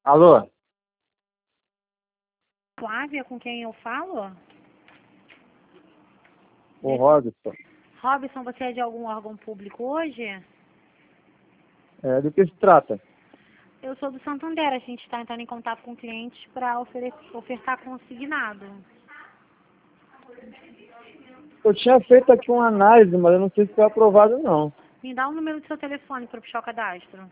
Alô? Flávia, com quem eu falo? O Robson. Robson, você é de algum órgão público hoje? Do que se trata? Eu sou do Santander, a gente está entrando em contato com clientes para ofertar consignado. Eu tinha feito aqui uma análise, mas eu não sei se foi aprovado não. Me dá o número do seu telefone para puxar o cadastro.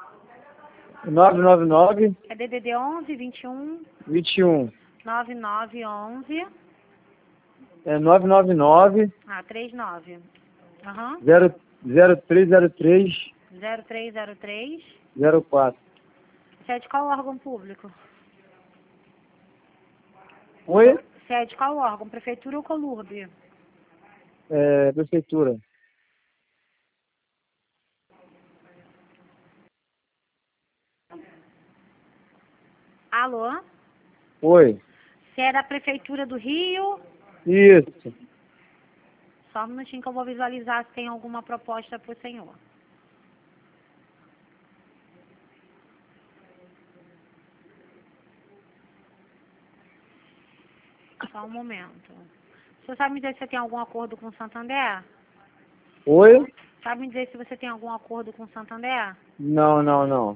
999 É DDD 11 21 21 9911 999 39. Aham. 0303 0303. 04. Você é de qual órgão público? Oi? Você é de qual órgão? Prefeitura ou Colurb? Prefeitura. Alô? Oi. Você é da Prefeitura do Rio? Isso. Só um minutinho que eu vou visualizar se tem alguma proposta para o senhor. Só um momento. O senhor sabe me dizer se você tem algum acordo com o Santander? Oi? Sabe me dizer se você tem algum acordo com o Santander? Não.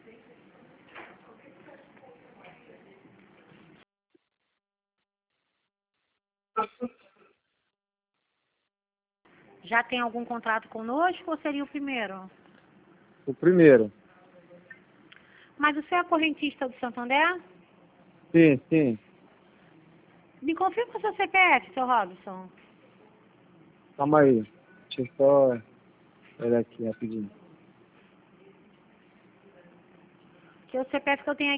Já tem algum contrato conosco ou seria o primeiro? O primeiro. Mas você é correntista do Santander? Sim. Me confirma o seu CPF, seu Robson. Calma aí. Deixa eu só olhar aqui rapidinho. Que o CPF que eu tenho